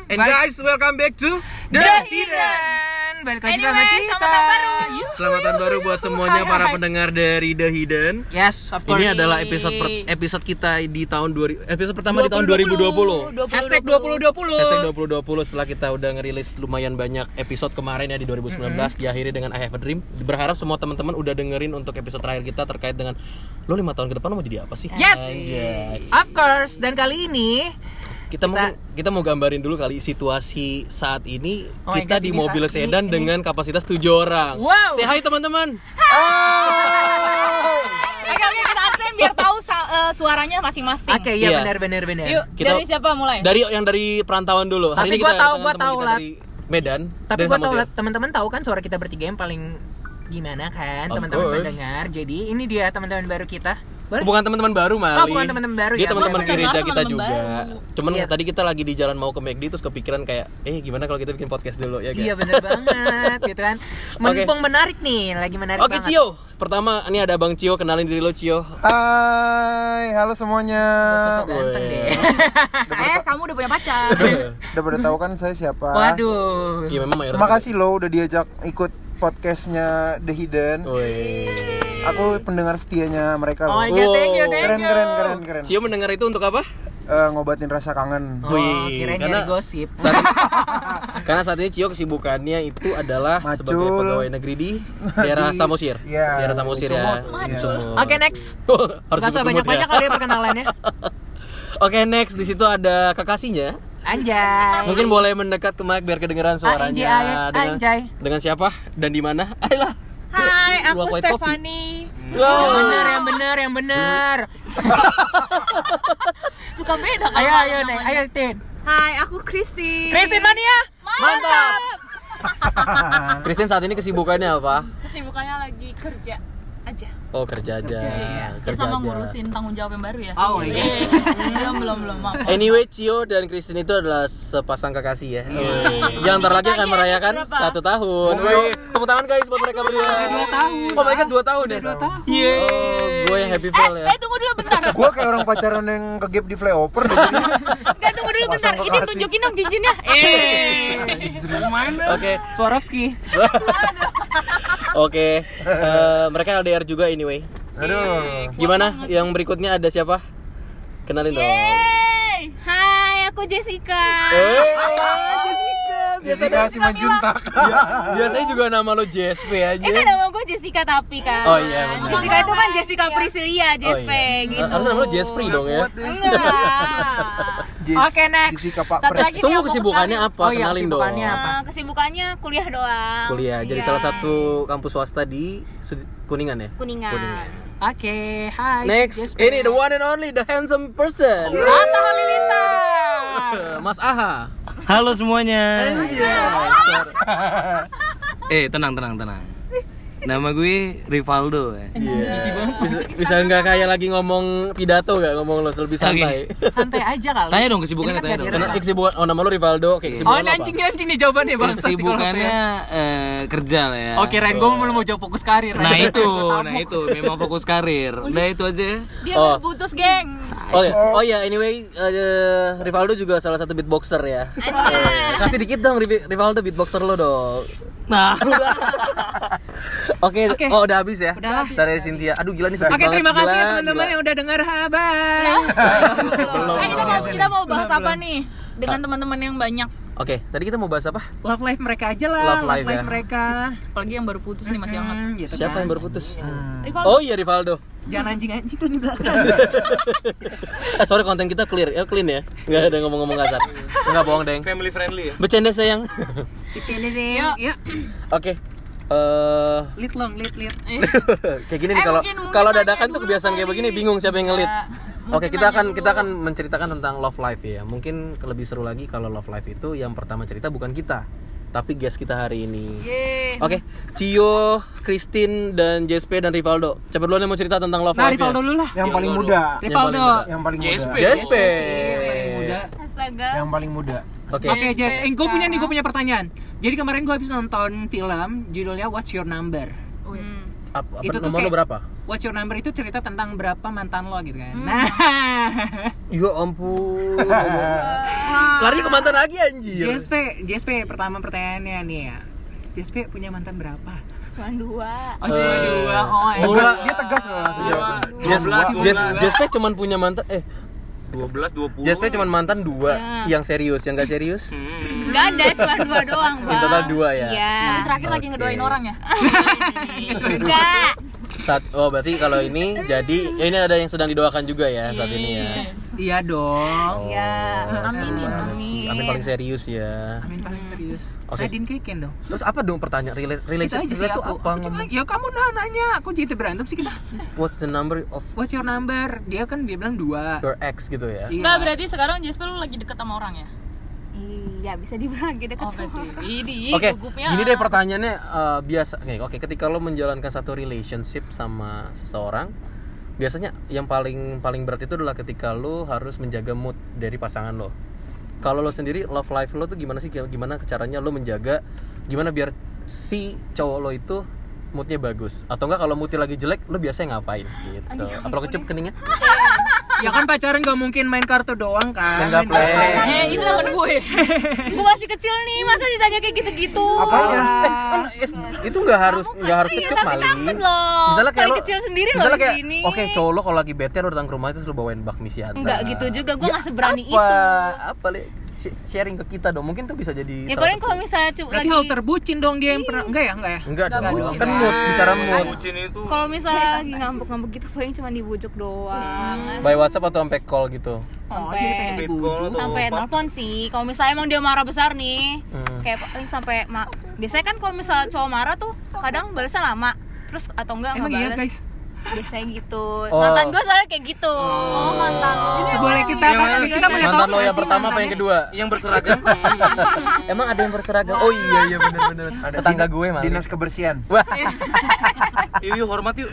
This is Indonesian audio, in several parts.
And guys, welcome back to The Hidden. Balik lagi sama kita. Selamat tahun baru. Selamat tahun baru buat semuanya para pendengar dari The Hidden. Yes, of course. Ini adalah episode kita di tahun episode pertama di tahun 2020. Hashtag 2020. Hashtag 2020 setelah kita udah ngerilis lumayan banyak episode kemarin ya di 2019 diakhiri dengan I Have a Dream. Berharap semua teman-teman udah dengerin untuk episode terakhir kita terkait dengan lo 5 tahun ke depan lo mau jadi apa sih? Yes, of course. Dan kali ini kita mau gambarin dulu kali situasi saat ini. Kita di ini mobil sedan dengan kapasitas 7 orang. Wow. Say hi teman-teman. Oke, kita absen biar tahu suaranya masing-masing. Oke, iya Iya. benar. Yuk, dari siapa mulai? Dari perantauan dulu. Tapi Hari ini gua kita tahu teman-teman kita lah. dari Medan. Tapi dari gua tahu Samosir. lah, teman-teman tahu kan suara kita bertiga yang paling gimana kan, Of teman-teman course. pendengar. Jadi ini dia teman-teman baru kita. Boleh? Bukan teman-teman baru Mali. Oh, bukan teman-teman baru Dia ya. teman-teman Boleh, gereja benar, kita teman-teman juga. baru. Cuman Iya. tadi kita lagi di jalan mau ke McD terus kepikiran kayak gimana kalau kita bikin podcast dulu ya kan? Iya benar banget gitu kan. Mumpung menarik nih, lagi menarik Oke banget. Cio, pertama ini ada Bang Cio, kenalin diri lo Cio. Hai, halo semuanya. Sosok ganteng deh. Kamu udah punya pacar. Udah pada tahu kan saya siapa? Waduh. Iya memang mayoritas. Terima kasih lo udah diajak ikut podcastnya The Hidden. Wih. Aku pendengar setianya mereka Oh my loh. god, thank you. Keren. Cio mendengar itu untuk apa? Ngobatin rasa kangen. Oh, Wih, kirain karena- nyari gosip. Karena saat ini Cio kesibukannya itu adalah Macul. sebagai pegawai negeri di daerah Di- Samosir. iya, Daerah Samosir di ya. Sumut. Di Iya. Sumut. Oke, next. Harus Gak usah disebut banyak-banyak ya. kali ya perkenalannya. Oke, next di situ ada kekasihnya. Anjay. Mungkin boleh mendekat ke mic biar kedengeran suaranya. Anjay. Dengan siapa dan di mana? Ayolah. Hai, aku White Coffee. Stefani. Yang bener. Suka beda kan? Ayo, Tin. Hai, aku Kristi. Christine Mania. Mantap. Christine saat ini kesibukannya apa? Kesibukannya lagi kerja aja. Oh, kerja aja. Iya, Kerja sama aja. ngurusin tanggung jawab yang baru ya. Oh, iya. Belum, maaf. Anyway, Cio dan Christine itu adalah sepasang kekasih ya. Yang ntar lagi akan merayakan Berapa? 1 tahun. Wih, tepuk tangan guys buat mereka berdua. 2 tahun. Oh my god, 2 tahun ya? 2 tahun. Oh, gue yang happy feel ya. Tunggu dulu bentar. Gua kayak orang pacaran yang kegap di flyover deh. Tunggu dulu bentar. Sepasang Ini kekasih. tunjukin dong cincinnya. Oke. Swarovski. Oke. Mereka LDR juga anyway. Aduh. Gimana? Yang berikutnya ada siapa? Kenalin dong. Yeay. Hai, aku Jessica. Jessica. Jessica Simanjuntak. Biasanya juga nama lo JSP aja. Kan nama gue Jessica tapi kan. Oh iya, benar. Jessica itu kan Jessica Priscilia, JSP gitu. Harusnya nama lo Jespri dong ya. Enggak. Oke, next. Jessica Pak Satu Pres. lagi nih, Tunggu aku kesibukannya sekali. apa? Oh iya, Kenalin dong. kesibukannya apa? Kesibukannya kuliah doang. Kuliah. Jadi Iya. salah satu kampus swasta di Kuningan ya? Kuningan. Oke, hai. Next, ini the one and only, the handsome person. Atta Halilintar. Mas Aha. Halo semuanya. Anjay. Tenang. Nama gue Rivaldo. Bisa nggak kayak lagi ngomong pidato nggak ngomong lo lebih santai. Santai aja kali. Tanya dong kesibukannya, Ini kan tanya gak dong. direkam. Kesibukan, nama lo Rivaldo, oke Oh, kesibukan ini lo apa? anjing nih jawabannya Bang. Kesibukannya kerja lah ya. Oke, Ren, gue mau jawab fokus karir. Nah itu memang fokus karir. Udah itu aja. Dia Oh. baru putus, geng. Oke, oh ya, anyway, Rivaldo juga salah satu beatboxer ya. Kasih dikit dong, Rivaldo beatboxer lo dong. Nah, Oke, Oke. oh udah habis ya? Udah habis. Dari Cynthia. Aduh gila nih sepi Oke, banget. terima kasih ya Gila, teman-teman gila. yang udah denger. Bye. Kita mau bahas apa nih dengan teman-teman yang banyak. Oke, tadi kita mau bahas apa? Love life mereka aja lah. Love life ya. mereka. Apalagi yang baru putus nih masih hangat. Gitu Siapa kan. yang baru putus? Rivaldo. Oh iya Rivaldo. Jangan anjing-anjing tuh di belakang. Sorry konten kita clear ya. Nggak ada ngomong-ngomong kasar. Nggak bohong deng. family friendly ya. Bercanda sayang. Ini sih. Yuk. Ya. Oke. Lead. Kayak gini nih mungkin kalau nanya dadakan tuh dulu kebiasaan kayak kali. begini bingung siapa yang ngelit. Iya. Oke, Mungkin kita nanya akan dulu. menceritakan tentang love life ya. Mungkin lebih seru lagi kalau love life itu yang pertama cerita bukan kita, tapi guest kita hari ini. Yeay. Oke, Cio, Christine dan JSP dan Rivaldo. Coba duluan yang mau cerita tentang love Nah, life Rivaldo dulu lah. Yang paling muda. Rivaldo. Yang paling muda. JSP. Muda. Astaga. Yang paling muda. Oke. Oke, Jess, gue punya pertanyaan. Jadi kemarin gue habis nonton film judulnya What's Your Number. Itu tuh nomor lo kayak- berapa? What's your number itu cerita tentang berapa mantan lo gitu kan. Ya ampun. Lari ke mantan lagi anjir. JSP pertama pertanyaannya nih ya. JSP punya mantan berapa? Cuma 2. Oh, cuma 2. Oh, Dua. Dia tegas loh langsung jawab. 12. JSP cuman punya mantan 12, 20. JSP cuman mantan 2 yang serius, yang gak serius. Enggak ada, cuma 2 doang, Bang. In total 2 ya. Iya. Tapi terakhir lagi ngedoain orang ya. Enggak. Berarti kalau ini jadi ini ada yang sedang didoakan juga ya saat ini ya. Iya dong. Iya. Amin. Amin paling serius ya. Amin paling serius. Oke. Nadine Keken dong. Terus apa dong pertanyaan Itu relation aja sih itu aku. apa? Cuma, ya kamu nanya, aku jadi berantem sih kita. What's the number of What's your number? Dia bilang 2. your ex gitu ya? Iya. Enggak, berarti sekarang Jasper lu lagi deket sama orang ya? Iya, bisa dibilang gitu Oh, kan. Ini Oke, gugupnya. gini deh pertanyaannya biasa. Oke, ketika lo menjalankan satu relationship sama seseorang, biasanya yang paling berat itu adalah ketika lo harus menjaga mood dari pasangan lo. Kalau lo sendiri love life lo tuh gimana sih? Gimana caranya lo menjaga? Gimana biar si cowok lo itu moodnya bagus? Atau enggak kalau moodnya lagi jelek, lo biasanya ngapain gitu? Apa lo kecup keningnya? Ya kan pacaran gak mungkin main kartu doang kan. Enggak play. Itu temen gue. Gue masih kecil nih, masa ditanya kayak gitu-gitu. Kan itu nggak harus kecup tapi Mali. takut loh. Misalnya kayak Paling lo kecil sendiri misalnya loh di kayak sini. oke, cowok lo kalau lagi bete lo datang ke rumah itu lo bawain bakmi siantar. Enggak gitu juga, gue nggak seberani itu. Apa sharing ke kita dong, mungkin tuh bisa jadi Ya salah paling satu. kalau misalnya Berarti hal terbucin dong dia yang pernah. Enggak ya? enggak dong bucin kan lah. mood, bicara mood Bucin itu. kalau misalnya lagi ngambek-ngambek gitu paling cuma dibujuk doang. by WhatsApp atau sampai call gitu. Oh, jadi pengen Sampai dibujuk. sampai nelpon sih. Kalau misalnya emang dia marah besar nih, kayak paling sampai biasanya kan kalau misalnya cowok marah tuh kadang balasnya lama. Terus atau enggak Emang iya ngebales. guys? Biasanya gitu. Oh. Mantan gue soalnya kayak gitu. Oh, mantan lo. Boleh kita punya Mantan tahu lo yang nggak sih pertama apa yang mantannya? kedua? Yang berseragam. Emang ada yang berseragam? Oh iya bener tetangga gue malah. Dinas kebersihan. Wah. Yuk hormat yuk.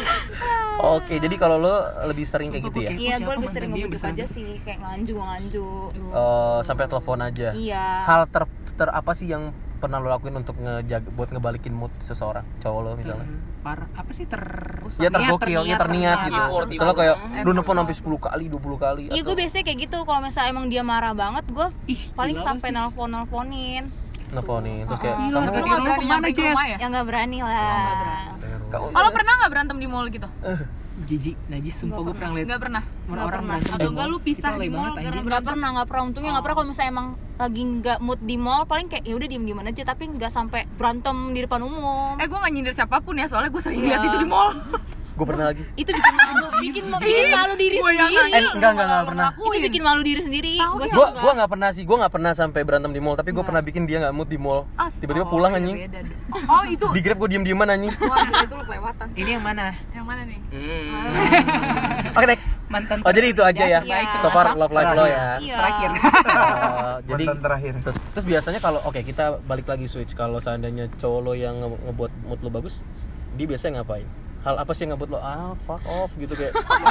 Oke, jadi kalau lo lebih sering kayak gitu ya? Iya, gue Siapa lebih sering mantan dia ngebujuk berseragam? aja sih, kayak nganju. Sampai telepon aja. Iya. Hal ter apa sih yang pernah lo lakuin untuk buat ngebalikin mood seseorang, cowok lo misalnya? Apa sih Ya tergokil, ya terniat gitu. Effort. Misalnya kayak lu nelfon sampai 10 kali, 20 kali. Iya, gue biasanya kayak gitu. Kalau misalnya emang dia marah banget, gue Ih, paling gila sampai pasti. nelponin. nelfonin terus kayak Gila, kamu Lu tadi nggak lo berani kemana, nyamperin ke Jess? rumah ya? Ya nggak berani lah. Kalau pernah nggak berantem di mall gitu? Jijik, najis, sumpah gue pernah lihat. Nggak pernah. Orang pernah. berantem Atau di enggak mall. lu pisah Itu di alay mall banget, anjing. Nggak pernah. Untungnya nggak pernah. Kalau misalnya emang lagi nggak mood di mall, paling kayak ya udah diem aja, tapi nggak sampai berantem di depan umum. Gue nggak nyindir siapapun ya, soalnya gue sering Iya. lihat itu di mall. gue pernah lagi Itu bikin malu diri Gua yang sendiri. nanya. enggak pernah Itu bikin malu diri sendiri. Tahu Gua ya? sih gue nggak pernah sih, gue nggak pernah sampai berantem di mall, tapi gue pernah bikin dia nggak mood di mall, tiba-tiba pulang anjing Beda deh. Oh, itu. di Grab gue diem-dieman anjing. Wah, gila, itu lu kelewatan. Ini yang mana? Yang mana nih? Oke next. Mantan Oh jadi itu aja ya, Iya. so far love life lo ya. Iya. terakhir. Jadi Mantan terakhir. terus biasanya kalau kita balik lagi switch, kalau seandainya cowok lo yang ngebuat mood lo bagus, dia biasanya ngapain? Hal apa sih yang ngebuat lo fuck off gitu kayak?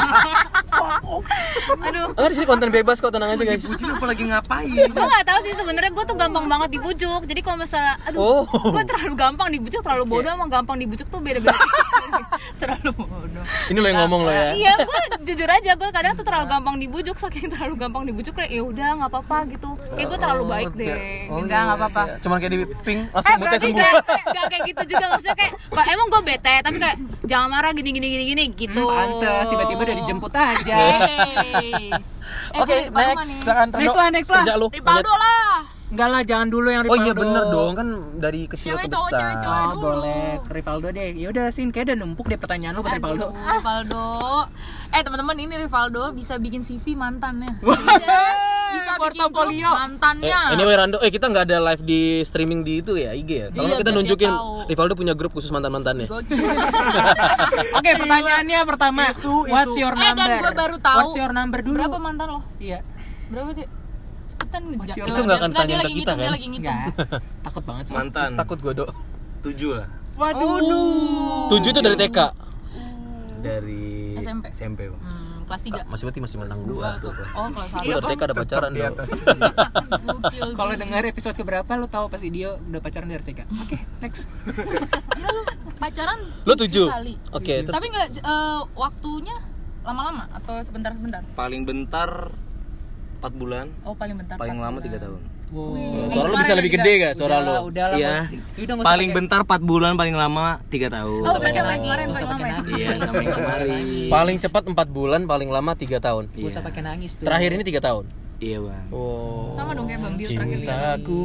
Aduh. Enggak, di sini konten bebas kok, tenang aja guys. Bucin apa lagi ngapain? Gue nggak tahu sih sebenarnya, gue tuh gampang banget dibujuk. Jadi kalau misalnya gue terlalu gampang dibujuk, terlalu bodoh sama gampang dibujuk tuh beda-beda. Terlalu bodoh. Ini lo yang ngomong lo ya. Iya, gue jujur aja, gue kadang tuh terlalu gampang dibujuk. Saking terlalu gampang dibujuk kayak ya udah nggak apa-apa gitu. Kayak gue terlalu baik deh. Enggak, nggak apa-apa. Cuman kayak di ping langsung moodnya Berarti sembuh. gak kayak gitu juga, maksudnya kayak kok emang gue bete tapi kayak jangan marah gini gitu. Pantes, tiba-tiba udah dijemput aja. Hey. Oke, next. Silakan Next lah. Kerja lu. Rivaldo lah. Enggak lah, jangan dulu yang Oh Rivaldo. iya bener dong, kan dari kecil Cewek, ke cowok, besar. cewek, cowok. Oh, boleh ke Rivaldo deh. Ya udah Sin, kayak udah numpuk deh pertanyaan lu buat Rivaldo. Rivaldo. Teman-teman, ini Rivaldo bisa bikin CV mantannya. Bisa bikin grup Portofolio. mantannya. Anyway Rando, kita nggak ada live di streaming di itu ya, IG ya. Kalau Iya, kita biar nunjukin dia tahu. Rivaldo punya grup khusus mantan-mantannya. Oke, pertanyaannya pertama. What's your dan number? gua baru tahu. What's your number dulu? Berapa mantan lo? Iya. Berapa deh? Cepetan your- Itu nggak akan Dia tanyain ke lagi kita, ngitung, dia kan? lagi ngitung. Enggak. Takut banget sih. Mantan. Takut gue dok. 7 lah. Waduh. 7 itu dari TK. Dari SMP. Bang. Kelas 3. Masih menang gua tuh. Oh, kelas Gue dari TK ada pacaran di dong. atas. 1. Kalau dengar episode keberapa lu tahu pasti dia udah pacaran dari TK. Oke, next. Pacaran Lo 7 kali. Oke, terus Tapi nggak waktunya lama-lama atau sebentar-sebentar? Paling bentar 4 bulan, Oh, paling bentar. paling 4 lama bulan. 3 tahun. suara lo bisa lebih gede gak suara lo? Udah lah. Iya. Udah nggak usah Paling pakai- bentar 4 bulan, paling lama 3 tahun. Oh, berarti pakai paling nangis, kemarin nggak usah paling pakai lama ya? nangis. Iya, sampai kemarin. Paling cepat 4 bulan, paling lama 3 tahun. Nggak usah pakai nangis tuh. Terakhir ini 3 tahun. Iya, Bang. Oh. Sama dong kayak Bang Dio terakhir lihat. Cintaku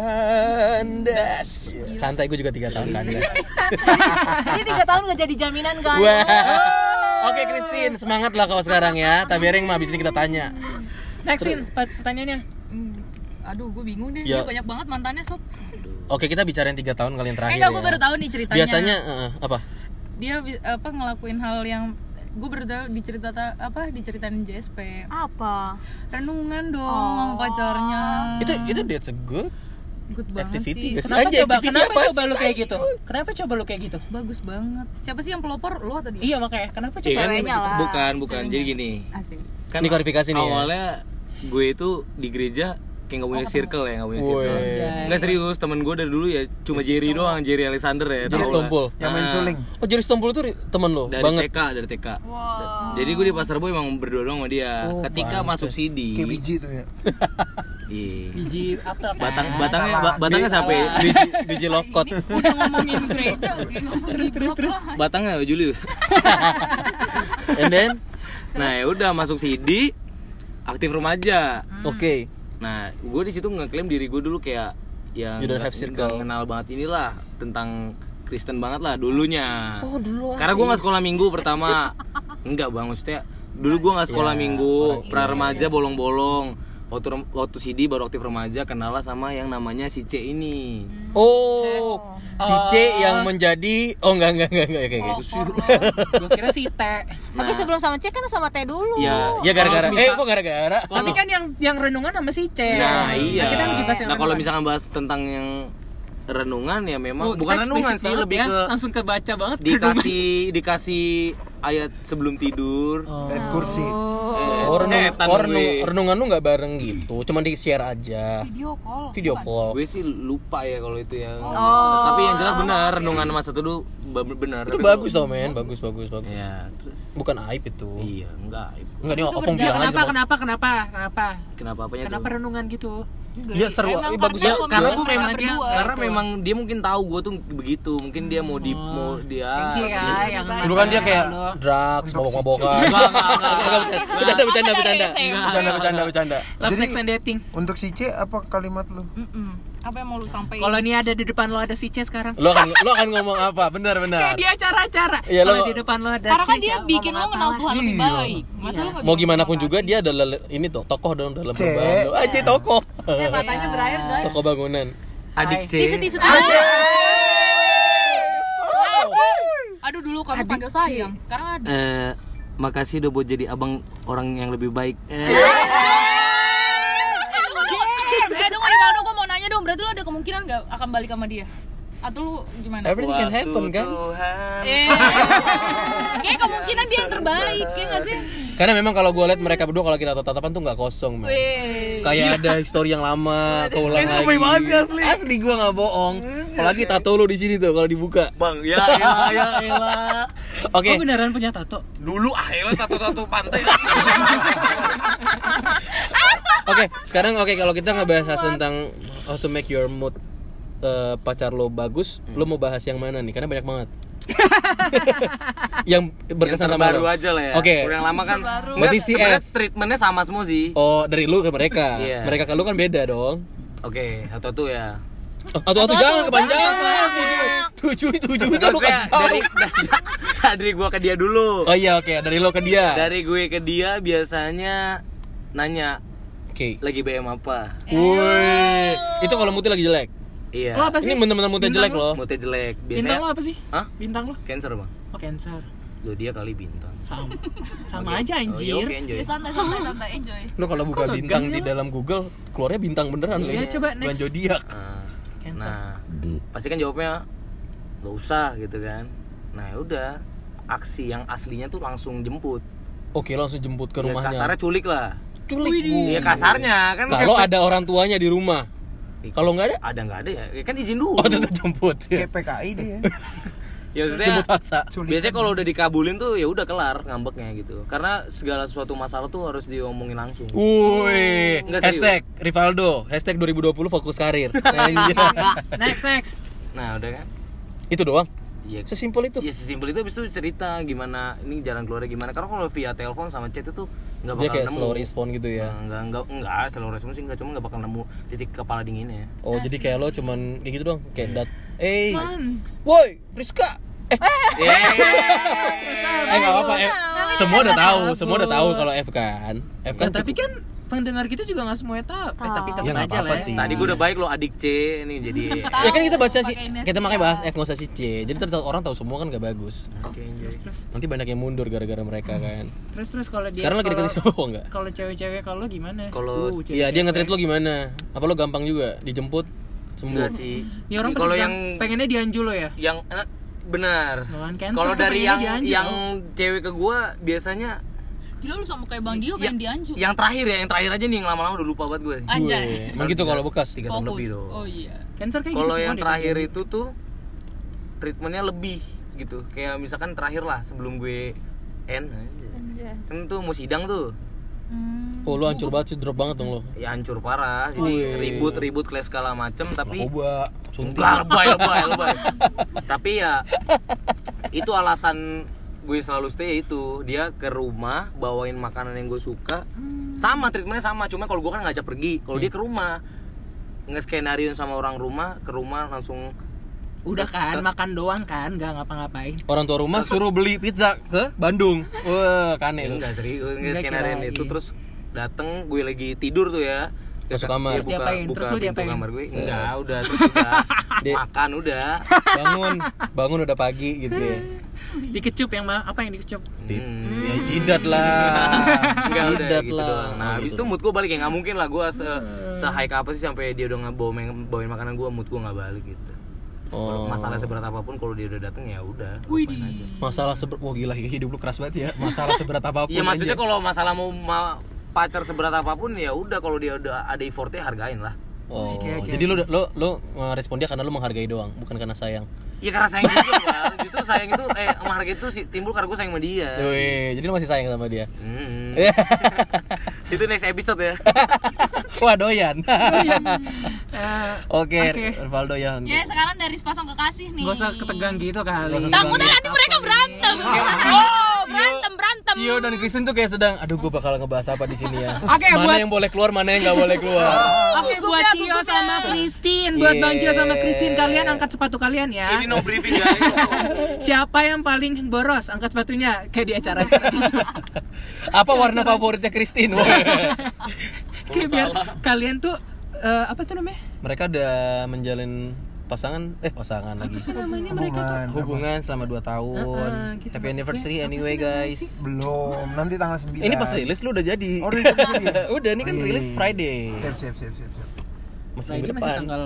kandas. Santai, gue juga 3 tahun kandas. Ini 3 tahun gak jadi jaminan kan? Wah. Oke, Christine, semangat lah kau sekarang ya. Tabiaring mah abis ini kita tanya. Nextin pertanyaannya. Aduh, gue bingung deh. Ya. Dia banyak banget mantannya, Sob. Oke, kita bicarain 3 tahun kalian terakhir. Enggak, gue ya. baru tahu nih ceritanya. Biasanya apa? Dia ngelakuin hal yang gue baru tahu diceritain JSP. Apa? Renungan dong sama pacarnya. Itu that's a good banget activity sih. gak sih? Kenapa Anjay, coba? activity Kenapa apa coba sih? lu kayak gitu? Kenapa coba lu kayak gitu? Bagus banget. Siapa sih yang pelopor? Lo atau dia? Iya makanya. Kenapa coba? Iya kan? Ceweknya lah. Bukan. Ceweknya. Jadi gini. Asik. Kan Ini klarifikasi nih ya. awalnya gue itu di gereja kayak nggak punya circle ya, nggak punya circle. Weh. Nggak serius, temen gue dari dulu ya cuma Jerry doang, Jerry Alexander ya. Jadi tau lah. Stompul. Yang main Ah. suling. Oh, jadi Stompul itu temen lo Dari banget. TK. Jadi gue di Pasar Bo emang berdua doang sama dia. Oh, Ketika masuk pantes. CD. Kayak biji tuh ya. Iya. Biji apa? Batangnya sampai Biji lokot. Udah ngomongin gereja, terus. batangnya Julius. And then Nah, ya udah masuk CD, aktif remaja. oke. Nah, gue di situ ngeklaim diri gue dulu kayak yang You don't nggak- have circle. nggak kenal banget inilah tentang Kristen banget lah dulunya. Oh, dulu Karena gue nggak sekolah minggu pertama. Enggak bang, maksudnya dulu gue nggak sekolah Ya, minggu, pra remaja bolong-bolong. Waktu CD baru aktif remaja kenal lah sama yang namanya si C ini. Oh, si C yang menjadi enggak kayak gitu. Gue kira si T. Tapi sebelum sama C kan sama T dulu. Ya, Ya gara-gara kalau kok gara-gara? Tapi kan yang renungan sama si C. Nah iya. Kita lagi bahas yang Nah kalau renungan. misalkan bahas tentang yang renungan ya memang Kita bukan renungan eksplisit sih, banget lebih ya. ke langsung kebaca banget. dikasih ayat sebelum tidur. Kursi. Oh, Setan gue. renungan lu nggak bareng gitu, cuma di share aja. Video call. Gue sih lupa ya kalau itu yang. Tapi yang jelas benar renungan masa itu dulu benar. Itu bagus tau men, bagus. Ya, terus Bukan aib itu. iya, enggak. Enggak, dia opong bilang aja. Kenapa? Kenapa apanya Kenapa tuh? renungan gitu? Dia seru, bagus Ya, ya. karena gue mereka memang dia, berdua. karena memang dia mungkin tahu gue tuh begitu. Mungkin dia mau dia Thank you ya, yang Dulu kan dia kayak Halo. drugs, mabok-mabokan. Bercanda. Love, Jadi- sex and dating. Untuk si C apa kalimat lu? Apa yang mau lu sampaikan? Kalau ini ada di depan lo ada si C sekarang. Lo akan ngomong apa? Benar. Kayak di acara-acara. Iya, lo- Kalau di depan lo ada Karena kan C, dia siapa bikin lo ngomong kenal apa? Tuhan lebih Iya. baik. Masa lo nggak Mau bikin gimana pun makasih? juga dia adalah ini tuh tokoh dalam C. perubahan lo. Aja tokoh. Katanya berair guys. Tokoh bangunan. adik C. Tisu. Aduh, dulu kamu panggil sayang. Sekarang ada. Makasih udah buat jadi abang orang yang lebih baik. Tunggu Rivaldo, gue mau nanya dong. Berarti lo ada kemungkinan nggak akan balik sama dia? Atau lu gimana? Everything can happen kan? Kayak kemungkinan dia yang terbaik, ya nggak sih? Karena memang kalau gue lihat mereka berdua kalau kita tatapan tuh nggak kosong, men. Wih. Kayak ada histori yang lama keulang lagi. Asli gue nggak bohong. Apalagi tato lu di sini tuh kalau dibuka. Bang, ya elah. Oke. Oh beneran punya tato? Dulu elah tato-tato pantai. Oke, sekarang kalau kita ngebahas tentang how to make your mood pacar lo bagus, lo mau bahas yang mana nih? Karena banyak banget. Yang berkesan sama baru lo. aja lah ya. Oke. Yang lama kan. Berarti si Sebenarnya F. treatmentnya sama semua sih. Oh, dari lu ke mereka. Iya. Mereka ke lu kan beda dong. Oke, satu ya. Atau jangan kepanjangan. Tujuh itu lu Maksudnya kasih tahu. dari gua ke dia dulu. Oh iya, oke, dari lo ke dia. Dari gue ke dia biasanya nanya Oke. lagi BM apa. Woi, itu kalau moodnya lagi jelek. Iya. Lo apa sih? Ini bener-bener moodnya jelek loh. Moodnya jelek. Bintang Biasanya. lo apa sih? Hah? Bintang lo? Cancer bang. Oh Cancer. Zodiak kali bintang. Sama aja Oh, iya, anjir. oke, enjoy. Santai, enjoy. Lo kalau buka Kok bintang ngegas di dalam Google, keluarnya bintang beneran, Iya, Le. coba Bukan next. zodiak. Nah, pasti kan jawabnya nggak usah gitu kan. Nah, ya udah. Aksi yang aslinya tuh langsung jemput. Oke, langsung jemput ke Ya, rumahnya. kasarnya culik lah. Culik. Iya kasarnya kan. Kalau ada orang tuanya di rumah. Kalau nggak ada, ada nggak ada ya? Ya kan izin dulu. oh tetap jemput. Ya. Kayak PKI dia. Ya maksudnya Jemput paksa. biasanya kalau udah dikabulin tuh ya udah kelar ngambeknya gitu. Karena segala sesuatu masalah tuh harus diomongin langsung. Wih, Enggak, hashtag Rivaldo, hashtag 2020 fokus karir. Anjir. Next. Nah, udah kan? Itu doang. Iya. Sesimpel itu. Ya sesimpel itu, habis itu cerita gimana ini jalan keluarnya gimana. Karena kalau via telepon sama chat itu nggak bakal Dia kayak nemu. slow respon gitu ya. Enggak, slow respon sih enggak, cuma nggak bakal nemu titik kepala dinginnya. Oh, jadi kayak lo cuman kayak gitu doang, kayak woi, Friska. Enggak apa-apa. Semua udah tahu kalau F kan. F kan Tapi kan pendengar kita juga nggak semuanya tahu. Tapi tetap Ya, nggak aja apa-apa lah. Ya. sih. Tadi gue udah baik lo adik C ini jadi. ya kan kita baca sih, pakai ini. kita makanya bahas F nggak usah si C. Jadi orang tahu semua kan gak bagus. Oke, anjay. Terus Nanti banyak yang mundur gara-gara mereka kan. terus kalau dia Sekarang lagi deketin cowok enggak? kalau cewek-cewek kalau gimana? Kalau- Iya, dia nge-treat lo gimana? Apa lo gampang juga dijemput? Sembuh. Enggak sih. Ini orang Kalau pasti yang pengennya dianju lo ya. yang benar. Lawan cancer Kalau tuh dari pengennya dianju, yang cewek ke gua biasanya Gila lu sama kayak Bang Dio pengen dianju. yang terakhir aja nih yang lama-lama udah lupa banget gue. Anjay. Emang gitu kalau bekas. 3 tahun Fokus. lebih dong. Oh iya. Cancer kayak Kalau gitu yang semua deh, terakhir kayak itu tuh treatmentnya lebih gitu. Kayak misalkan terakhir lah sebelum gue end. Kan tuh mau sidang tuh. Oh, lo hancur banget sih, drop banget dong lo. Ya hancur parah. Jadi ribut kelas segala macem tapi Narkoba, suntik. enggak lebay. Tapi ya itu alasan gue selalu stay itu. Dia ke rumah bawain makanan yang gue suka. Sama treatmentnya sama, cuma kalau gue kan ngajak pergi. Kalau dia ke rumah nge-skenario sama orang rumah, ke rumah langsung udah kan makan doang kan, nggak ngapa-ngapain. Orang tua rumah suruh beli pizza ke Bandung. Wah, kane lu. enggak serius Enggak nge-skenario kirain. itu. Terus dateng gue lagi tidur tuh ya. Masuk kamar. Dia Terus diapain? buka Terus lu pintu diapain? kamar gue. Enggak, udah terus udah Dia- makan udah. Bangun udah pagi gitu ya. Dikecup yang apa yang dikecup? Ya jidat lah. Enggak udah Jidat gitu lah. doang. Nah, habis itu mood gue balik ya nggak mungkin lah gue se-high apa sih sampai dia udah bawain makanan gue, mood gue nggak balik gitu. Kalau masalah seberat apapun kalau dia udah dateng ya udah. lupain aja. Masalah wah gila, hidup lu keras banget ya. Masalah seberat apapun. Iya maksudnya aja. kalau masalah mau pacar seberat apapun ya udah, kalau dia udah ada effortnya hargain lah. Oh, Oke. jadi lu respon dia karena lu menghargai doang, bukan karena sayang. Iya karena sayang juga Bang. Justru sayang itu menghargai itu timbul karena gue sayang sama dia. Wih, jadi lu masih sayang sama dia. Itu next episode ya. Wah, doyan. Oke, Oke. Rivaldo ya. Ya sekarang dari sepasang kekasih nih. Gak usah ketegang gitu kali. Takutnya nanti mereka berantem. Berantem. Cio dan Kristen tuh kayak sedang, aduh gue bakal ngebahas apa di sini ya. Oke, Mana buat- yang boleh keluar, mana yang nggak boleh keluar. Oke, buat Cio sama Christine, buat Bang Cio sama Christine, kalian angkat sepatu kalian ya. Ini no briefing guys. Siapa yang paling boros? Angkat sepatunya kayak di acara-acara gitu. Apa warna favoritnya Christine? Kayak biar kalian tuh apa tuh namanya? Mereka udah menjalin pasangan lagi. Namanya mereka tuh Hubungan selama 2 tahun. gitu Happy anniversary anyway guys. Belum, nanti tanggal 9. Ini pas rilis lu udah jadi. Oh, udah jadi ya? Udah, ini kan Wih. rilis Friday. Siap. Masih Nah, minggu ini masih depan. tanggal.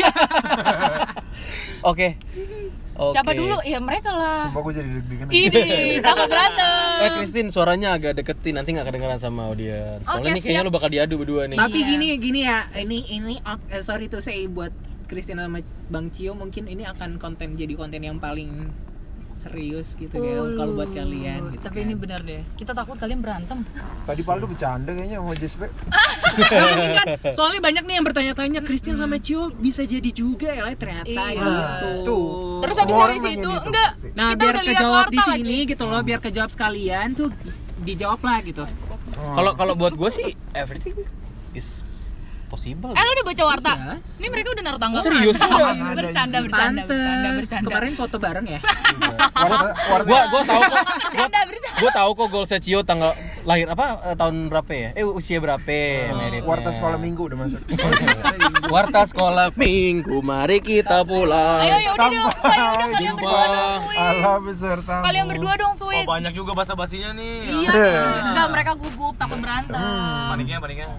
Oke. Siapa dulu? Ya mereka lah. Sumpah gue jadi deg-degan. Ini takut berantem. Christine, suaranya agak deketin, nanti nggak kedengeran sama audiens. Soalnya Oke, ini kayaknya lu bakal diadu berdua nih. Tapi gini ya, ini sorry to say buat Christine sama Bang Cio, mungkin ini akan jadi konten yang paling serius gitu ya kalau buat kalian gitu. Tapi ini benar deh. Kita takut kalian berantem. Tadi Paldo bercanda kayaknya sama Jespe. Kan, soalnya banyak nih yang bertanya-tanya Christine sama Cio bisa jadi juga ya ternyata Iya. gitu. Tuh. Terus habis Semua dari orang situ nanya itu enggak. pasti. Nah, Kita biar udah lihat kejawab di warta sini lagi. gitu loh, biar kejawab sekalian tuh dijawab lah gitu. Kalau buat gue sih everything is possible. Lu udah baca warta? Iya. Ini mereka udah naruh tanggal. Serius? Bercanda. Pantes. Kemarin foto bareng ya. Gua tahu kok. Bercanda. Gue tahu kok goal Cio tanggal lahir apa tahun berapa ya? Usia berapa? Meritnya. Warta sekolah minggu udah masuk. Warta sekolah minggu, mari kita pulang. Ayo ya udah dong. Ayo udah kalian berdua dong, sweet. Allah beserta. Kalian berdua dong, Oh sweet. banyak juga basa-basinya nih. Iya. Enggak, mereka gugup takut berantem. Paniknya.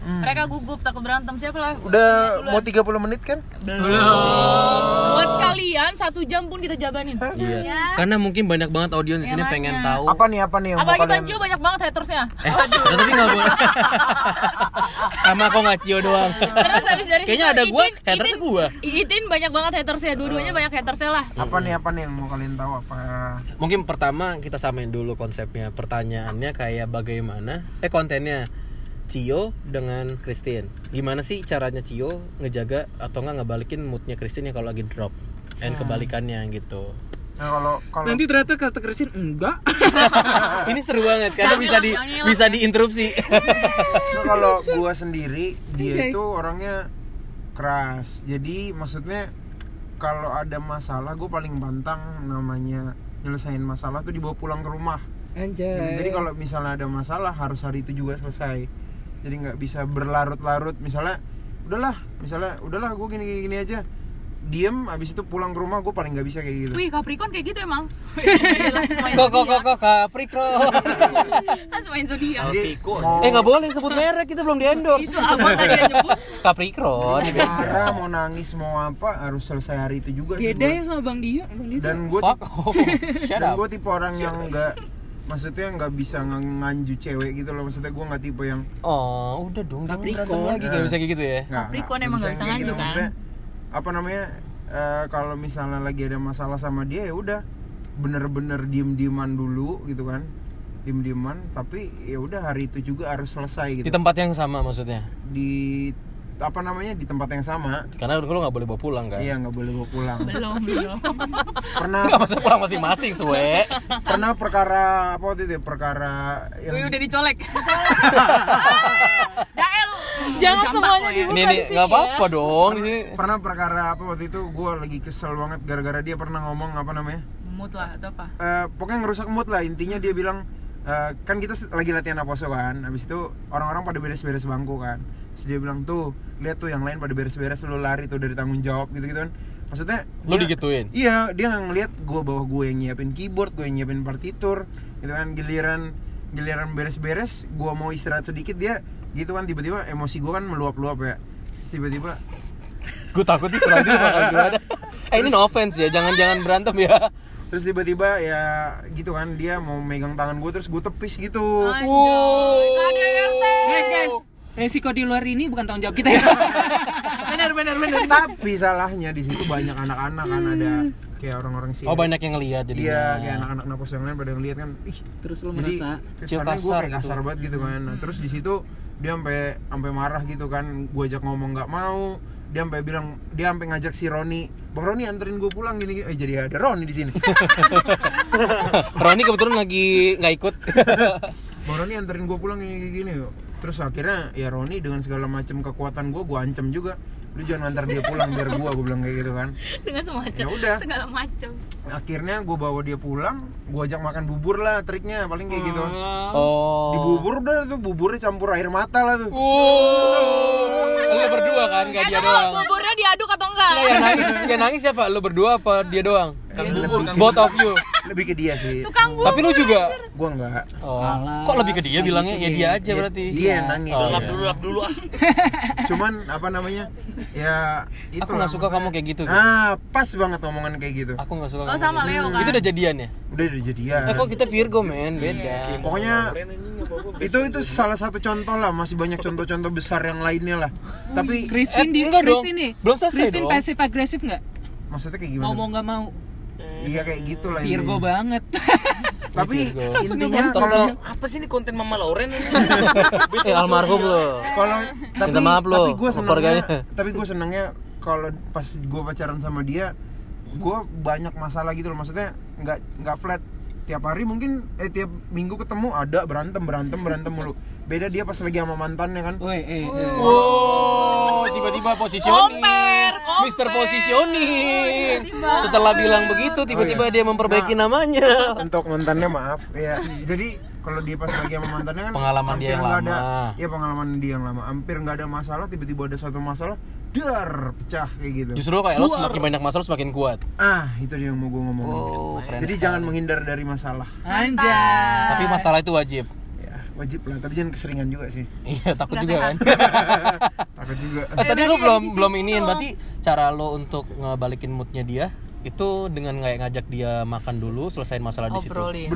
Mereka gugup takut berantem. Siapa lah? Udah mau 30 menit kan? Belum. Buat kalian 1 jam pun kita jabanin. Iya. Karena mungkin banyak banget audiens di sini pengen tahu. Apa nih yang mau Apalagi kalian? Bang Cio banyak banget hatersnya. Tapi nggak boleh. Sama kok nggak Cio doang. Terus habis dari Kayaknya situ, ada gua, hatersnya gua. Itin banyak banget hatersnya. Dua-duanya banyak hatersnya lah. Apa nih yang mau kalian tahu apa? Mungkin pertama kita samain dulu konsepnya. Pertanyaannya kayak bagaimana? Kontennya Cio dengan Christine. Gimana sih caranya Cio ngejaga atau ngebalikin moodnya Christine yang kalau lagi drop, and kebalikannya gitu. Nah, kalau Nanti ternyata kata Christine enggak. Ini seru banget karena bisa diinterupsi. Nah, kalau gua sendiri dia itu orangnya keras. Jadi maksudnya kalau ada masalah gue paling pantang namanya nyelesain masalah tuh dibawa pulang ke rumah. Anjay. Jadi kalau misalnya ada masalah harus hari itu juga selesai. Jadi nggak bisa berlarut-larut. Misalnya udahlah gue gini aja. Diem, abis itu pulang ke rumah gue paling nggak bisa kayak gitu. Wih, Capricorn kayak gitu emang. Kok Capricorn. Kan main zodiak. Jadi Nggak boleh sebut merek, kita belum di endorse. Itu apa tadi yang nyebut? Capricorn. marah, mau nangis, mau apa harus selesai hari itu juga sih Beda gua. ya sama Bang Dio. Dan gue tipe orang yang nggak, maksudnya nggak bisa nganju cewek gitu loh. Maksudnya gue nggak tipe yang Udah dong, Capricorn. lagi nggak bisa kayak gitu ya. Capricorn emang nggak bisa kayak nganju kan? Maksudnya, apa namanya, kalau misalnya lagi ada masalah sama dia ya udah bener-bener diem-dieman dulu gitu kan, diem-dieman, tapi ya udah hari itu juga harus selesai gitu. Di tempat yang sama maksudnya. Di di tempat yang sama. Karena lu nggak boleh bawa pulang kan. Iya, nggak boleh bawa pulang. Belum. Pernah Nggak masuk pulang masing-masing, suwe. pernah perkara apa waktu itu? Perkara yang Wih, udah dicolek. Dael. Jangan semuanya ya. dibuka Ini di sini nggak apa-apa dong. Ini pernah perkara apa waktu itu? Gue lagi kesel banget gara-gara dia pernah ngomong apa namanya? Mood lah atau apa? Pokoknya ngerusak mood lah. Intinya dia bilang kan kita lagi latihan aposo kan. Habis itu orang-orang pada beres-beres bangku kan. Terus dia bilang, tuh lihat tuh yang lain pada beres-beres, lu lari tuh dari tanggung jawab gitu-gitu kan. Maksudnya lu digituin. Iya, dia ngeliat gue bahwa gue yang nyiapin keyboard, gue yang nyiapin partitur gitu kan. Giliran beres-beres, gue mau istirahat sedikit, dia gitu kan, tiba-tiba emosi gue kan meluap-luap ya. Terus tiba-tiba Gue takut nih setelah ini bakal gimana. Ini no offense ya, jangan berantem ya. Terus tiba-tiba ya gitu kan, dia mau megang tangan gue, terus gue tepis gitu. KDRT. Guys, resiko di luar ini bukan tanggung jawab kita ya. Bener. Tapi salahnya di situ banyak anak-anak kan, ada kayak orang-orang sini. Oh, banyak yang ngelihat jadi. Iya, kayak anak-anak napos yang lain pada ngeliat kan. Ih, Terus lu jadi merasa kesannya gue kasar kayak kasar gitu. banget gitu kan. Nah, terus di situ dia sampai marah gitu kan. Gue ajak ngomong nggak mau. Dia sampai ngajak si Roni, Bang Roni anterin gue pulang gini. Jadi ada Roni di sini. Roni kebetulan lagi nggak ikut. Bang Roni anterin gue pulang gini. Terus akhirnya ya Roni dengan segala macam kekuatan gue ancam juga. Lu jangan antar dia pulang biar gue bilang kayak gitu kan. Dengan semacam. Ya udah. Segala macam. Akhirnya gue bawa dia pulang, gue ajak makan bubur lah, triknya paling kayak gitu. Oh. Di bubur udah tuh, buburnya campur air mata lah tuh. Lu berdua kan, gak dia doang. Buburnya diaduk atau enggak? Enggak, yang nangis siapa? Lu berdua apa dia doang? Both of you. Lebih ke dia sih. Tukang bubur. Tapi lu juga. Gua enggak. Oh. Kok lebih ke dia bilangnya? Ya dia aja berarti. Dia yang nangis. Oh, lap iya. dulu ah. Cuman apa namanya? Ya itu. Aku nggak suka kamu kayak gitu. Pas banget omongan kayak gitu. Aku nggak suka. Oh, kamu sama kayak gitu. Leo kan? Itu udah jadian ya? Udah jadian. Kok kita Virgo men, beda. Pokoknya itu salah satu contoh lah, masih banyak contoh-contoh besar yang lainnya lah. Tapi Christine enggak dong. Christine nih. Belum selesai Christine dong. pasif agresif enggak? maksudnya kayak gimana? Mau nggak mau. Iya kayak gitulah. Virgo intinya. banget. Tapi Virgo. intinya kalau Apa sih ini konten Mama Lauren ini? Almarhum lo. kalau Minta maaf lo, gue keluarganya. senangnya kalau pas gue pacaran sama dia, gue banyak masalah gitu loh. Maksudnya nggak flat tiap hari, mungkin tiap minggu ketemu ada berantem mulu. Beda dia pas lagi sama mantannya kan. Woi, Oh, tiba-tiba positioning. Compare. Mr. Positioning. Setelah bilang begitu, tiba-tiba dia memperbaiki namanya. Untuk mantannya maaf ya. Jadi kalau dia pas lagi sama mantannya kan Pengalaman dia hampir yang nggak ada- lama. Iya, pengalaman dia yang lama. Hampir nggak ada masalah, tiba-tiba ada satu masalah, dar pecah kayak gitu. Justru kayak lo semakin banyak masalah semakin kuat. Itu dia yang mau gue ngomongin. Oh, keren Jadi sekali. jangan menghindar dari masalah. anjay. Tapi masalah itu wajib. Ya, Wajib lah, tapi jangan keseringan juga sih. Iya, takut juga kan. Takut juga. Tadi lu belum iniin, berarti cara lo untuk ngebalikin moodnya dia itu dengan ngajak dia makan dulu, selesain masalah di situ. Obrolin.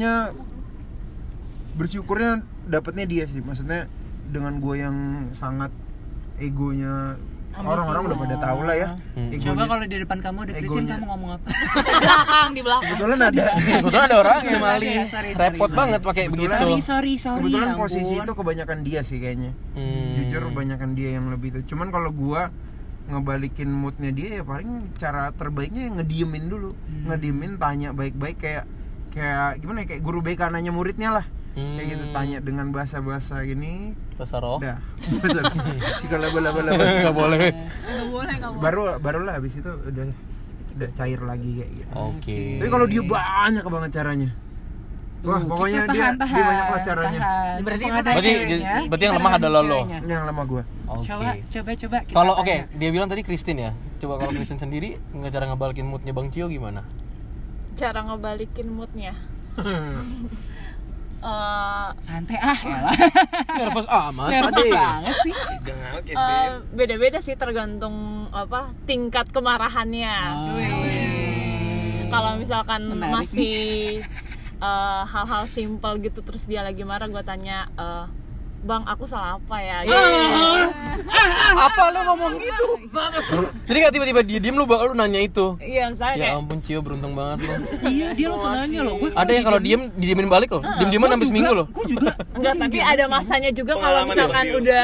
Bersyukurnya dapatnya dia sih. Maksudnya dengan gue yang sangat egonya, orang-orang udah pada tahu lah ya. Coba kalau di depan kamu ada Christine, egonya. kamu ngomong apa? Di belakang. Kebetulan ada. Kebetulan ada orang yang Mali Sorry. repot banget pakai begitu. Sorry. Kebetulan ya posisi ampun. itu kebanyakan dia sih kayaknya. Jujur kebanyakan dia yang lebih itu. Cuman kalau gua ngebalikin moodnya dia ya paling cara terbaiknya ngediemin dulu. Ngediemin, tanya baik-baik kayak gimana ya, kayak guru BK nanya muridnya lah. Kayak gitu, tanya dengan bahasa-bahasa gini. Bahasa roh. Udah. Sikalabala-bala. Enggak boleh. Barulah habis itu udah cair lagi kayak gitu. Oke. Tapi kalau dia banyak banget caranya. Wah, pokoknya dia banyak lah caranya. Berarti yang lemah adalah lo. Yang lama gua. Oke. Coba. kita Kalau tanya. dia bilang tadi Christine ya. Coba kalau Christine sendiri cara ngebalikin moodnya Bang Cio gimana? Cara ngebalikin moodnya. Santai ya lah. Nervous amat. Nervous banget sih. Beda-beda sih tergantung tingkat kemarahannya. Kalau misalkan Menarik masih hal-hal simpel gitu terus dia lagi marah, gue tanya, Bang, aku salah apa ya? Apa lu ngomong gitu? Jadi gak tiba-tiba dia diem lu nanya itu. Iya, misalnya Ya kayak ampun Cio, beruntung banget lu. Iya, dia langsung nanya loh. Ada yang kalau diem didiemin balik loh. Diem-dieman sampai seminggu loh. Gue juga. enggak, tapi ada masanya juga kalau misalkan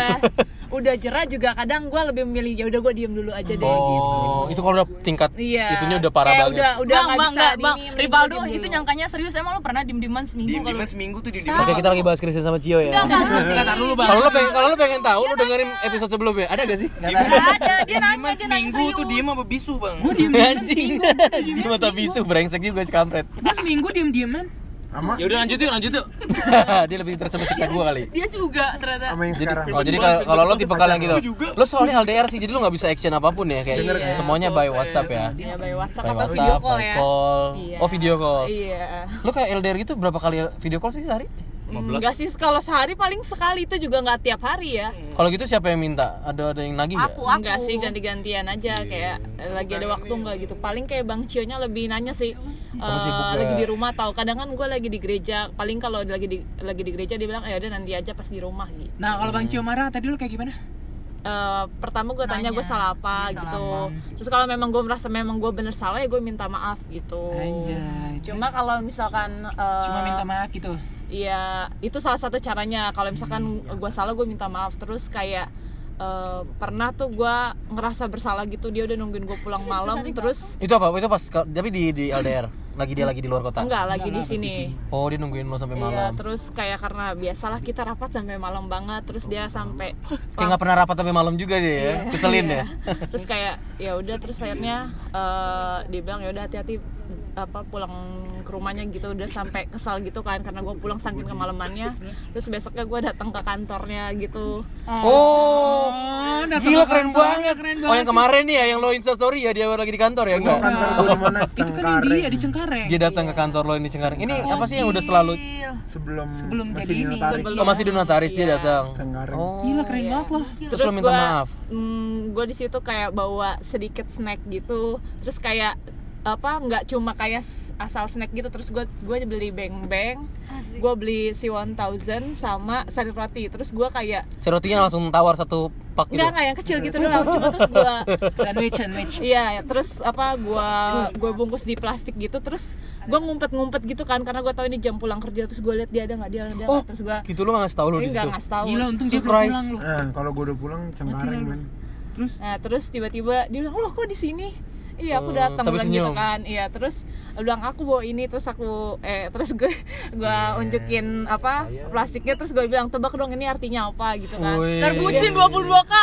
udah jerah juga kadang gue lebih memilih ya udah gue diem dulu aja deh gitu. Oh, itu kalau udah tingkat Iya. itunya udah parah Kayak banget. Udah nggak bisa Bang. dini, Rivaldo diem itu dulu. nyangkanya serius. Emang lo pernah diem-dieman seminggu kalau? Seminggu tuh di Oke, kita lagi bahas Christine sama Cio ya. Enggak dulu, Bang. Kalau lu pengen tahu, lu dengerin episode sebelumnya. Ada gak sih? Enggak ada. Dia nanya seminggu serius. tuh diem apa bisu bang? Gue diem Anjing. Di mata bisu brengsek juga si kampret. Gue seminggu diem-dieman. Sama Ya udah lanjut yuk. Dia lebih interest sama cerita gua kali. Dia juga ternyata. yang sekarang. Jadi kalau lo tipe kalian gitu. Lo soalnya LDR sih, jadi lo nggak bisa action apapun ya kayak semuanya by WhatsApp ya. Iya, by WhatsApp By atau video call by ya. call. Iya. Oh, video call. Iya. Lo kayak LDR gitu berapa kali video call sih sehari? Enggak sih, kalau sehari paling sekali, itu juga nggak tiap hari ya. Kalau gitu siapa yang minta? Ada yang nagih nggak? Enggak sih, ganti-gantian aja kayak lagi ada waktu enggak gitu. Paling kayak Bang Cio-nya lebih nanya sih. Lagi di rumah atau kadang kan gue lagi di gereja. Paling kalau lagi di gereja dia bilang, "Ya udah nanti aja pas di rumah" gitu. Nah, kalau Bang Cio marah tadi lu kayak gimana? Pertama gue tanya gue salah apa gitu. Terus kalau memang gue merasa memang gue bener salah ya gue minta maaf gitu. Anjay. Cuma kalau misalkan Cuma minta maaf gitu. iya, itu salah satu caranya. Kalau misalkan gue salah gue minta maaf. Terus kayak pernah tuh gue ngerasa bersalah gitu, dia udah nungguin gue pulang malam terus Itu apa? Itu pas tapi di LDR. Dia lagi di luar kota. enggak lagi di sini. Oh, dia nungguin lo sampai Iya, malam. terus kayak karena biasalah kita rapat sampai malam banget, terus dia sampai Kayak nggak pernah rapat sampai malam juga dia ya. Keselin ya. terus kayak ya udah, terus akhirnya dia bilang ya udah hati-hati pulang ke rumahnya gitu, udah sampai kesal gitu kan karena gue pulang saking kemalamannya. Terus besoknya gue datang ke kantornya gitu. Oh, gila keren banget. Oh, yang kemarin nih ya, yang lo Insta story ya, dia lagi di kantor ya? Enggak. kantor gue di mana? Itu kan yang dia di Cengkareng. Dia datang ke kantor lo ini Cengkareng. Ini apa sih yang udah selalu sebelum jadi masih di ini, notaris. Oh, masih di notaris dia datang. Cengkareng. Oh. Gila keren banget loh. Terus lo minta maaf. Gue di situ kayak bawa sedikit snack gitu, terus kayak nggak cuma kayak asal snack gitu, terus gue beli beng-beng, gue beli si 1000 sama sari roti, terus gue kayak Serotinya langsung tawar satu pak gitu. enggak yang kecil gitu doang, cuma terus gue Sandwich. iya, terus gue bungkus di plastik gitu, terus gue ngumpet gitu kan karena gue tahu ini jam pulang kerja, terus gue lihat dia ada nggak, Oh, terus gue gitu lo nggak ngasih tau lo di situ. nggak ngasih tahu. Gila, untung dia belum Surprise. pulang loh. Nah, kalau gue udah pulang Cengkareng kan. Terus tiba-tiba dia bilang, "Loh, kok di sini?" Iya, aku datang tapi bilang senyum. gitu kan. Iya, terus dia bilang aku bawa ini, terus gue unjukin plastiknya, terus gue bilang, "Tebak dong ini artinya apa?" gitu kan. Wih. Terbucin 22K.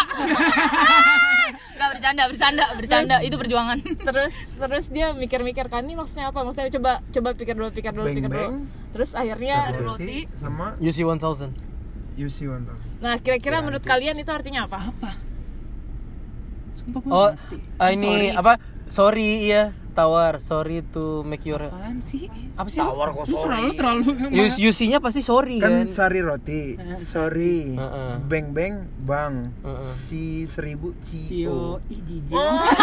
Enggak bercanda, itu perjuangan. Terus dia mikir-mikir kan, ini maksudnya apa? Maksudnya coba pikir dulu. Beng-beng. Terus akhirnya roti. Sama UC 1000. UC 1000. nah, kira-kira menurut kalian itu artinya apa? Sumpah gue Oh, ngerti. ini apa? Sorry, iya. tawar, sorry to make your Apaan sih? apa sih? Tawar kok Lu sorry. terlalu UC-nya pasti sorry kan. Kan sari roti, sorry, Heeh. beng beng bang, Heeh. si 1000 Cio. cio. Ih jijik.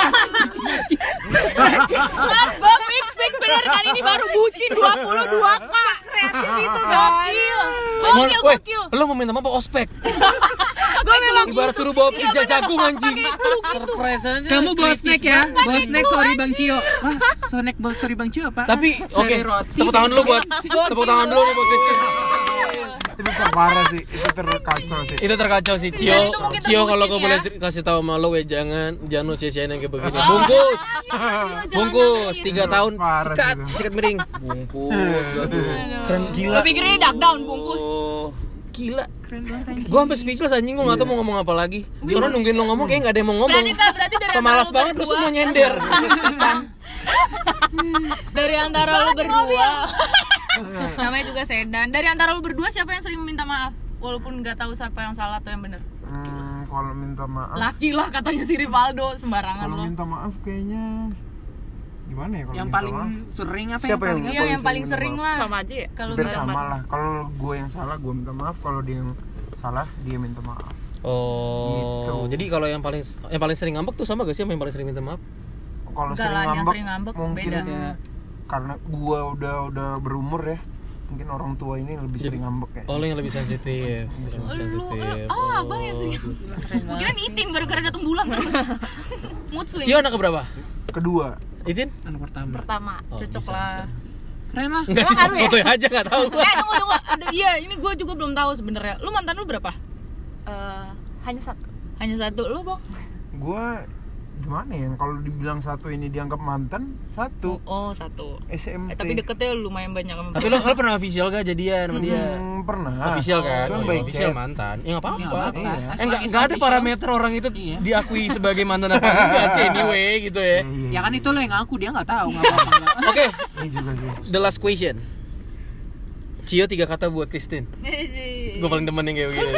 Gue fix bener kali ini baru bucin 22k. Kreatif itu gokil. Gokil. Lo mau minta apa ospek? Ibarat suruh bawa pizza jagung anjing. Surprise aja. Kamu bawa snack ya? Bawa snack sorry Bang Cio. Wah, snack sorry Bang Cio apa? Tapi oke, Sari roti. tepuk tangan dulu buat Christine. Itu terparah sih, itu terkacau sih. Itu terkacau sih Cio. Dan itu mungkin Cio kalau terbucin kau boleh ya. kasih tahu sama lo jangan lu sia-siain yang kayak begini. Bungkus. Bungkus 3 tahun. Parah Sikat, sih itu. sikat miring. Bungkus gitu. Keren gila. Gue pikir ini duck down bungkus. Oh. Gila. Gua sampai speechless anjing, gua enggak tahu mau ngomong apa lagi. Soalnya nungguin lo ngomong kayak enggak ada yang mau ngomong. Berarti dari Pemalas banget lu semua nyender. Dari antara lu berdua. Namanya juga Sedan. Dari antara lu berdua siapa yang sering minta maaf? Walaupun nggak tahu siapa yang salah atau yang benar. Kalau minta maaf, Laki lah katanya si Rivaldo sembarangan kalau lo. minta maaf kayaknya gimana ya kalau Yang minta paling maaf? sering apa Siapa yang yang- Iya yang paling minta sering maaf? lah. Sama aja ya. Kalau Hampir minta sama maaf. lah. Kalau gue yang salah, gue minta maaf. Kalau dia yang salah, dia minta maaf. Oh, Gitu. jadi kalau yang paling sering ngambek tuh sama gak sih sama yang paling sering minta maaf? Kalau Enggak lah, yang sering ngambek mungkin beda. karena gue udah berumur ya. Mungkin orang tua ini lebih sering ngambek ya. Oh, lo yang lebih sensitif. Abang yang sering. Gue kira Itin gara-gara datang bulan terus. Mood swing. Cio anak keberapa? Kedua, Itin? anak pertama? Pertama, Oh, cocok bisa, lah. bisa. Keren lah. Enggak sih, Emang ngaruh ya? fotonya aja enggak tahu. Tunggu. Iya, ini gue juga belum tahu sebenarnya. Lu mantan lu berapa? Hanya satu. Hanya satu. Lu, Bang? gue gimana ya? Kalau dibilang satu ini dianggap mantan, satu. Oh, satu. SMP. Tapi deketnya lumayan banyak sama. Tapi lo pernah official gak jadian sama dia? Pernah. Official kan? Cuman Oh, baik official chat. mantan. Ya enggak Ya, apa-apa. nggak apa-apa. Iya. Enggak Selagi ada official. parameter orang itu Iya. diakui sebagai mantan apa enggak sih anyway gitu ya. Iya, Ya kan itu lo yang ngaku, dia nggak tahu nggak apa-apa. nggak. Oke, Ini juga sih. the last question. Cio 3 kata buat Christine. Gue paling demen yang kayak begini.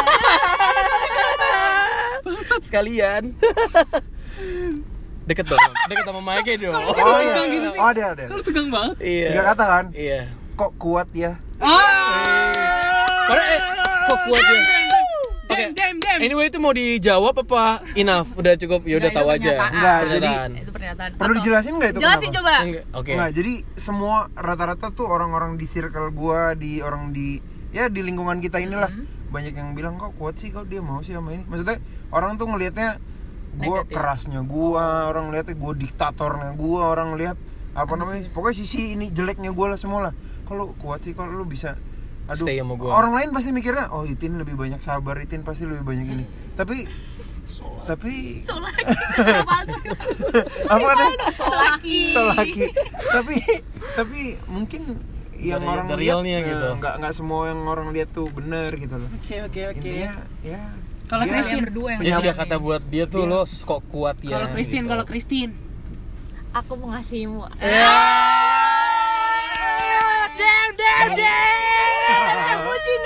Sekalian. Deket dong, deket sama Mike dong. Oh iya. tegang gitu sih. Oh ada. Kalau tegang banget. Iya. 3 kata kan? Iya. Kok kuat ya? Padahal kok kuat ya. Oke. Damn. Anyway itu mau dijawab apa enough? Udah cukup, ya udah Enggak, tahu itu aja. pernyataan. Enggak, jadi Pernyataan. Itu pernyataan. perlu Atau- dijelasin nggak itu? Jelasin kenapa? coba. Enggak, oke. Enggak, jadi semua rata-rata tuh orang-orang di circle gua, di di lingkungan kita inilah banyak yang bilang kok kuat sih, kok dia mau sih sama ini. Maksudnya orang tuh ngelihatnya gua Negatif. kerasnya gua, orang ngelihatnya gua diktatornya gua, orang lihat apa namanya? Pokoknya sisi ini jeleknya gua lah semua lah. Kalau kuat sih, kalau lu bisa Stay sama gua. orang lain pasti mikirnya, oh Itin lebih banyak sabar, Itin pasti lebih banyak ini. Tapi Solaki. Rivaldo. apa namanya? Solaki. Solaki. tapi mungkin yang Dari- orang dari lihat realnya gitu. nggak semua yang orang lihat tuh bener gitu loh. Oke. Intinya ya Kalau dia- Christine? Yang berdua yang Jadi 3 menjalani. kata buat dia tuh lo kok kuat ya. Kalau Christine, gitu. kalau Christine. Aku mengasihimu. Bucin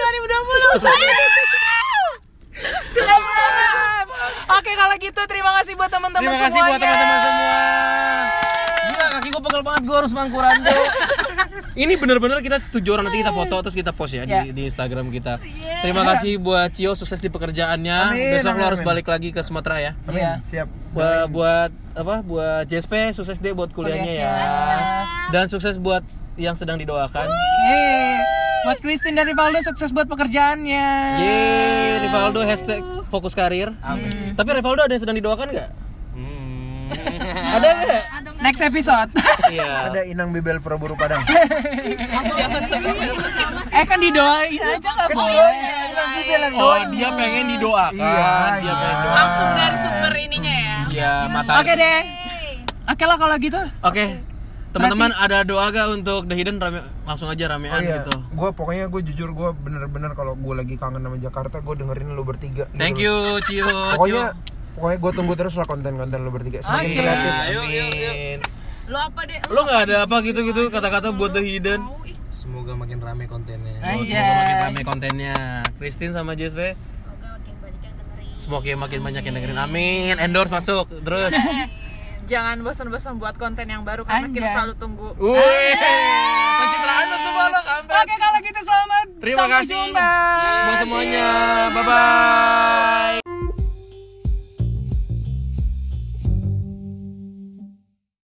2020. Oke, kalau gitu terima kasih buat teman-teman Terima semuanya. kasih buat teman-teman semua. Gila kaki gue pegel banget, gue harus mangkurando. Ini bener-bener kita 7 orang, nanti kita foto terus kita post ya di Instagram kita. Terima kasih buat Cio, sukses di pekerjaannya. Amin, Besok lo amin, harus amin. balik lagi ke Sumatera ya. Amin. Iya. Siap. Buat JSP sukses deh buat kuliahnya ya. Dan sukses buat yang sedang didoakan. Buat Christine dan Rivaldo sukses buat pekerjaannya. Yeay, Rivaldo #fokus karir. Amin. Tapi Rivaldo ada yang sedang didoakan nggak? Ada nggak? Next episode. Iya. Ada Inang Bebel Furaburu Padang. Kan didoain aja nggak boleh. Oh, dia pengen didoakan. Iya, Dia iya. pengen doakan. Langsung dari sumber ininya ya. Iya, mata. Oke deh. Oke lah kalau gitu. Oke. Teman-teman ada doa gak untuk The Hidden langsung aja ramean gitu. Gue pokoknya gue jujur gue bener-bener kalau gue lagi kangen sama Jakarta gue dengerin lu bertiga. Gitu Thank loh. you, Cio. Pokoknya gue tunggu terus lah konten-konten lu bertiga. Semakin Cio. kreatif. Amin. Lo apa deh? Lo gak ada apa gitu-gitu kata-kata buat The Hidden? Semoga makin rame kontennya. Oh, semoga makin rame kontennya. Christine sama JSP. Semoga makin banyak yang dengerin. Amin. Endorse masuk. Terus jangan bosan-bosan buat konten yang baru karena kita Anjay. selalu tunggu. Wih, pencitraan lo semua lo kampret. Oke kalau gitu selamat Terima sampai kasih jumpa. buat semuanya. Bye bye.